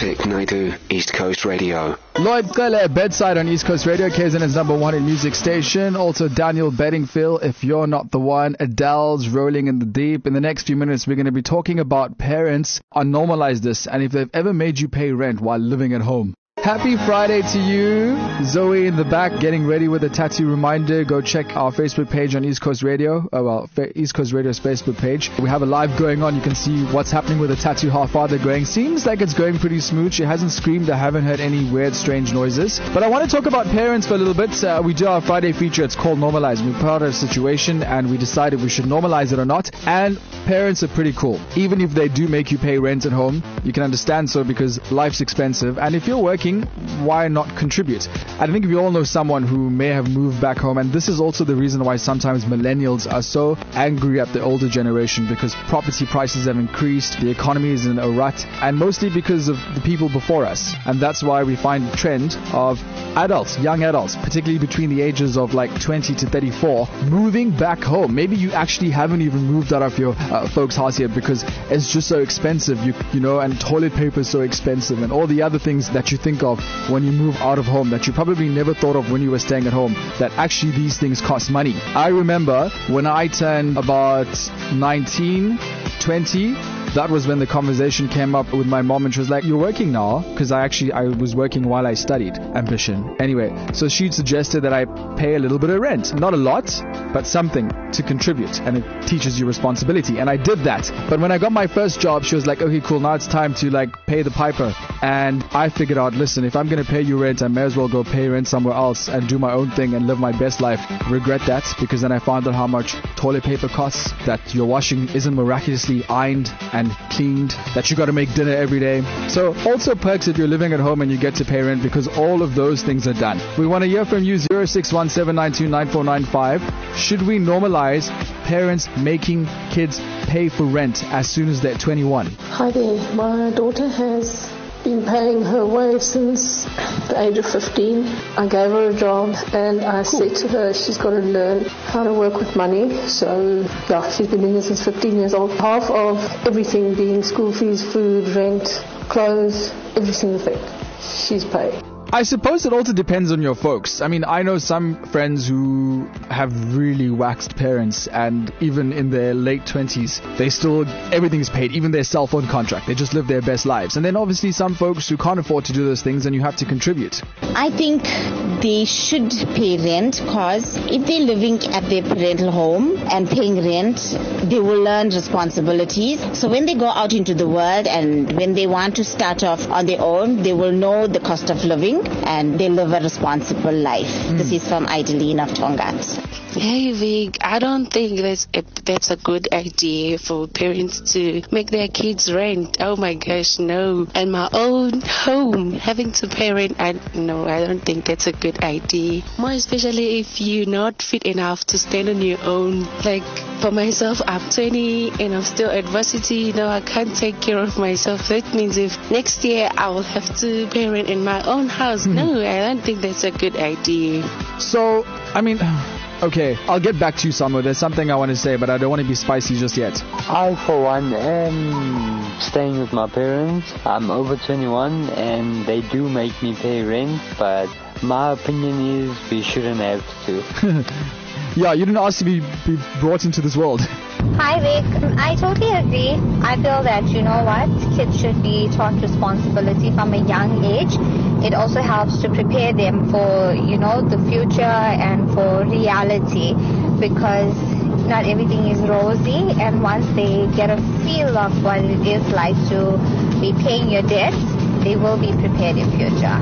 Classic Naidu, East Coast Radio. Lloyd Cele, Bedside on East Coast Radio, KZN's number one in music station. Also Daniel Bedingfield, If You're Not the One. Adele's Rolling in the Deep. In the next few minutes, we're going to be talking about parents on Normalize This and if they've ever made you pay rent while living at home. Happy Friday to you. Zoe in the back getting ready with a tattoo reminder. Go check our Facebook page on East Coast Radio. East Coast Radio's Facebook page. We have a live going on. You can see what's happening with the tattoo, how far they're going. Seems like it's going pretty smooth. She hasn't screamed. I haven't heard any weird, strange noises. But I want to talk about parents for a little bit. We do our Friday feature. It's called Normalize. We're part of a situation and we decided we should normalize it or not. And parents are pretty cool. Even if they do make you pay rent at home, you can understand so because life's expensive. And if you're working, why not contribute? I think we all know someone who may have moved back home, and this is also the reason why sometimes millennials are so angry at the older generation, because property prices have increased, the economy is in a rut, and mostly because of the people before us. And that's why we find the trend of adults, young adults, particularly between the ages of like 20 to 34, moving back home. Maybe you actually haven't even moved out of your folks' house yet because it's just so expensive, you know, and toilet paper is so expensive, and all the other things that you think of when you move out of home that you probably never thought of when you were staying at home, that actually these things cost money. I remember when I turned about 19, 20, that was when the conversation came up with my mom, and she was like, "You're working now?" Because I was working while I studied. Ambition. Anyway, so she suggested that I pay a little bit of rent. Not a lot, but something to contribute, and it teaches you responsibility. And I did that. But when I got my first job, she was like, "Okay, cool, now it's time to like pay the piper." And I figured out, listen, if I'm going to pay you rent, I may as well go pay rent somewhere else and do my own thing and live my best life. Regret that, because then I found out how much toilet paper costs, that your washing isn't miraculously ironed and cleaned, that you got to make dinner every day. So also perks if you're living at home and you get to pay rent, because all of those things are done. We want to hear from you, 0617929495. Should we normalize parents making kids pay for rent as soon as they're 21? Hi there. My daughter has been paying her way since the age of 15. I gave her a job and I said to her she's got to learn how to work with money. So yeah, she's been doing it since 15 years old. Half of everything being school fees, food, rent, clothes, every single thing she's paid. I suppose it also depends on your folks. I mean, I know some friends who have really waxed parents, and even in their late 20s, everything's paid, even their cell phone contract. They just live their best lives. And then obviously some folks who can't afford to do those things, and you have to contribute. I think they should pay rent, because if they're living at their parental home and paying rent, they will learn responsibilities. So when they go out into the world and when they want to start off on their own, they will know the cost of living and they live a responsible life. This is from Idaline of Tongat. Hey Vic, I don't think that's a good idea for parents to make their kids rent. Oh my gosh, no. And my own home, having to pay rent, I don't think that's a good idea. More especially if you're not fit enough to stand on your own. Like for myself, I'm 20 and I'm still at varsity. I can't take care of myself. That means if next year I will have to pay rent in my own house. No, I don't think that's a good idea. So, I mean, okay, I'll get back to you, Samu. There's something I want to say, but I don't want to be spicy just yet. I, for one, am staying with my parents. I'm over 21 and they do make me pay rent, but my opinion is we shouldn't have to. Yeah, you didn't ask to be brought into this world. Hi Vic, I totally agree. I feel that, you know what, kids should be taught responsibility from a young age. It also helps to prepare them for, the future and for reality, because not everything is rosy, and once they get a feel of what it is like to be paying your debts, they will be prepared in future.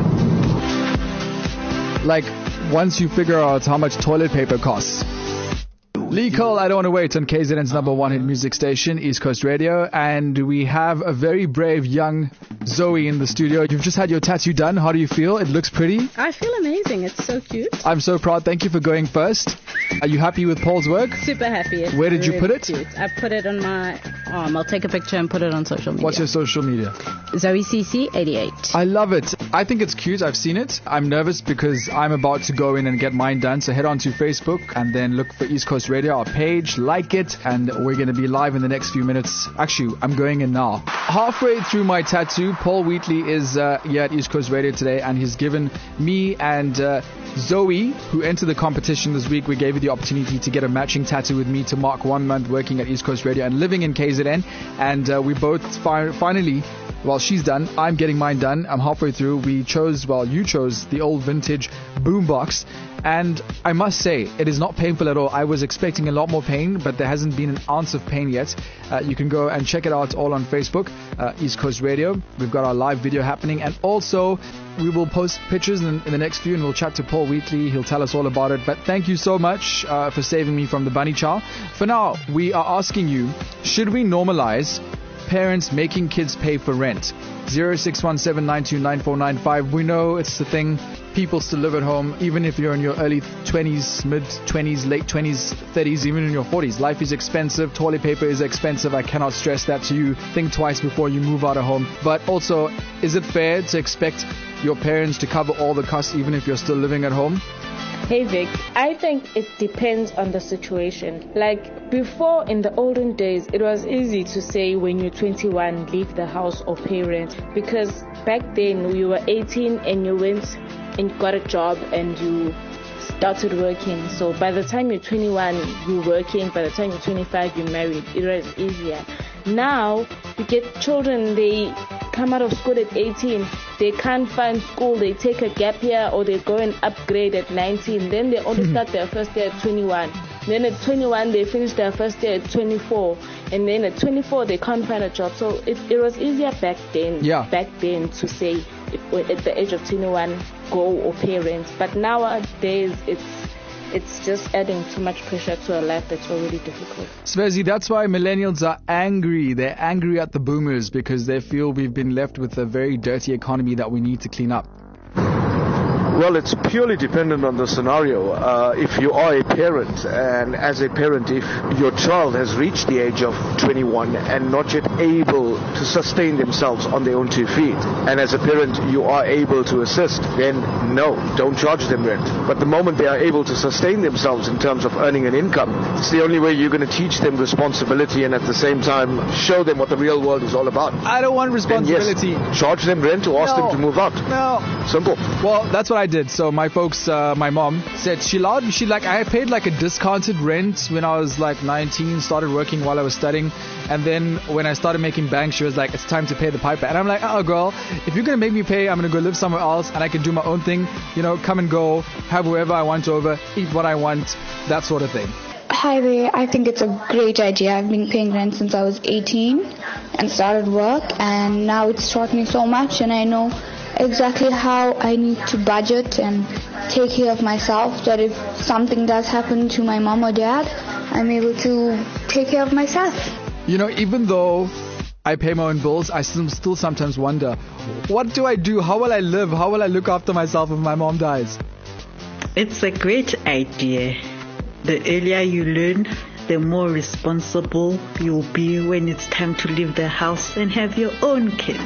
Like, once you figure out how much toilet paper costs. Lee Cole, I Don't Want to Wait on KZN's number one hit music station, East Coast Radio. And we have a very brave young Zoe in the studio. You've just had your tattoo done. How do you feel? It looks pretty. I feel amazing. It's so cute. I'm so proud. Thank you for going first. Are you happy with Paul's work? Super happy. It's Where did you really put it? Cute. I put it on my I'll take a picture and put it on social media. What's your social media? Zoe CC88. I love it. I think it's cute. I've seen it. I'm nervous because I'm about to go in and get mine done. So head on to Facebook and then look for East Coast Radio, our page, like it, and we're going to be live in the next few minutes. Actually, I'm going in now. Halfway through my tattoo, Paul Wheatley is here at East Coast Radio today, and he's given me and Zoe, who entered the competition this week, we gave you the opportunity to get a matching tattoo with me to mark 1 month working at East Coast Radio and living in KZN. And we both finally, well, she's done. I'm getting mine done. I'm halfway through. You chose the old vintage boombox. And I must say, it is not painful at all. I was expecting a lot more pain, but there hasn't been an ounce of pain yet. You can go and check it out all on Facebook, East Coast Radio. We've got our live video happening. And also, we will post pictures in the next few, and we'll chat to Paul Wheatley. He'll tell us all about it. But thank you so much for saving me from the bunny chow. For now, we are asking you, should we normalize parents making kids pay for rent? 0617929495. We know it's the thing. People still live at home, even if you're in your early 20s, mid 20s, late 20s, 30s, even in your 40s. Life is expensive. Toilet paper is expensive. I cannot stress that to you. Think twice before you move out of home. But also, is it fair to expect your parents to cover all the costs even if you're still living at home? Hey Vic, I think it depends on the situation. Like before, in the olden days, it was easy to say when you're 21, leave the house or pay rent, because back then you were 18 and you went and got a job and you started working. So by the time you're 21, you're working. By the time you're 25, you're married. It was easier. Now you get children, they come out of school at 18, they can't find school, they take a gap year or they go and upgrade at 19, then they only start their first year at 21, then at 21 they finish their first year at 24, and then at 24 they can't find a job. So it was easier back then to say at the age of 21 go or pay rent, but nowadays it's just adding too much pressure to a life that's already difficult. Svezi, that's why millennials are angry. They're angry at the boomers because they feel we've been left with a very dirty economy that we need to clean up. Well, it's purely dependent on the scenario. If you are a parent, and as a parent, if your child has reached the age of 21 and not yet able to sustain themselves on their own 2 feet, and as a parent you are able to assist, then no, don't charge them rent. But the moment they are able to sustain themselves in terms of earning an income, it's the only way you're going to teach them responsibility and at the same time show them what the real world is all about. I don't want responsibility. Then yes, charge them rent or ask them to move out. No. Simple. Well, that's what I did. So my folks, my mom said I paid like a discounted rent when I was like 19, started working while I was studying. And then when I started making bank, she was like, it's time to pay the piper. And I'm like, oh girl, if you're going to make me pay, I'm going to go live somewhere else and I can do my own thing, come and go, have whoever I want over, eat what I want, that sort of thing. Hi there, I think it's a great idea. I've been paying rent since I was 18 and started work, and now it's taught me so much, and I know exactly how I need to budget and take care of myself, that if something does happen to my mom or dad, I'm able to take care of myself. Even though I pay my own bills, I still sometimes wonder, what do I do? How will I live? How will I look after myself if my mom dies? It's a great idea. The earlier you learn, the more responsible you'll be when it's time to leave the house and have your own kids.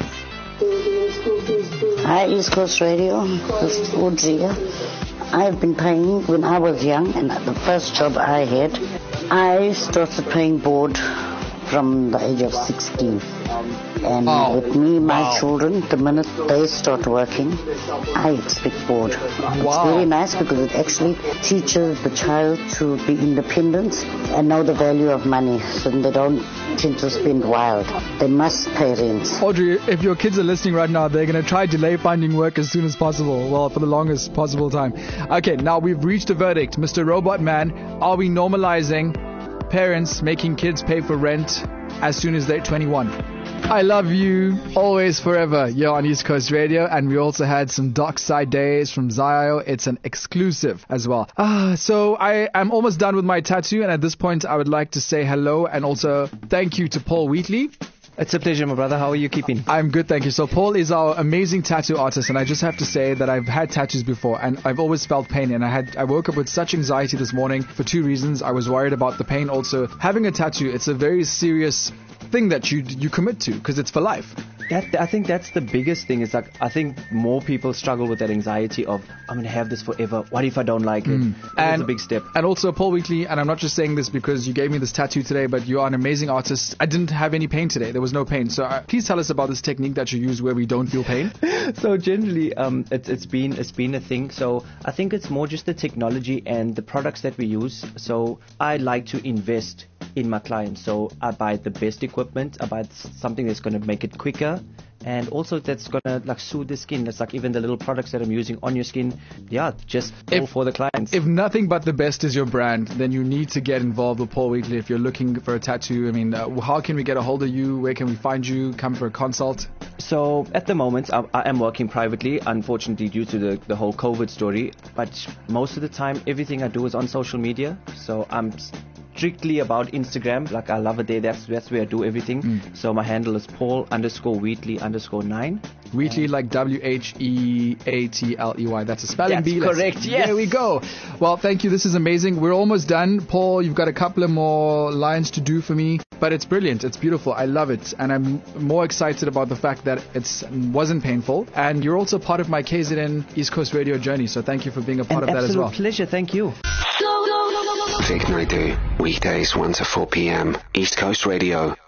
Hi, East Coast Radio. This is Audrey. I've been paying when I was young, and the first job I had, I started paying board from the age of 16. And with me, my children, the minute they start working, I expect board. It's very nice because it actually teaches the child to be independent and know the value of money, so they don't tend to spend wild. They must pay rent. Audrey, if your kids are listening right now, they're going to try delay finding work as soon as possible. Well, for the longest possible time. Okay, now we've reached a verdict. Mr. Robot Man, are we normalizing parents making kids pay for rent as soon as they're 21? I love you always forever. You're on East Coast Radio, and we also had some Dark Side Days from Zio. It's an exclusive as well. So I'm almost done with my tattoo, and at this point I would like to say hello and also thank you to Paul Wheatley. It's a pleasure, my brother. How are you keeping? I'm good, thank you. So Paul is our amazing tattoo artist, and I just have to say that I've had tattoos before, and I've always felt pain, and I woke up with such anxiety this morning for 2 reasons. I was worried about the pain. Also, having a tattoo, it's a very serious thing that you commit to because it's for life. I think that's the biggest thing. Is like I think more people struggle with that anxiety of I'm going to have this forever. What if I don't like it? It's a big step. And also, Paul Wheatley, and I'm not just saying this because you gave me this tattoo today, but you are an amazing artist. I didn't have any pain today. There was no pain. So please tell us about this technique that you use where we don't feel pain. So generally, it's been a thing. So I think it's more just the technology and the products that we use. So I like to invest in my clients. So I buy the best equipment. I buy something that's going to make it quicker. And also that's going to like soothe the skin. That's like even the little products that I'm using on your skin. Yeah, just all for the clients. If nothing but the best is your brand, then you need to get involved with Paul Wheatley if you're looking for a tattoo. I mean, how can we get a hold of you? Where can we find you? Come for a consult? So at the moment, I am working privately, unfortunately due to the whole COVID story. But most of the time, everything I do is on social media. So I'm strictly about Instagram. Like I love it there. That's where I do everything. So my handle is Paul_Wheatley_9. Wheatley like WHEATLEY. That's a spelling bee. That's correct. Yes. There we go. Well, thank you. This is amazing. We're almost done. Paul, you've got a couple of more lines to do for me, but it's brilliant. It's beautiful. I love it. And I'm more excited about the fact that it wasn't painful. And you're also part of my KZN East Coast Radio journey. So thank you for being a part of that as well. Absolute pleasure. Thank you. Vic Naidu, weekdays 1 to 4 p.m. East Coast Radio.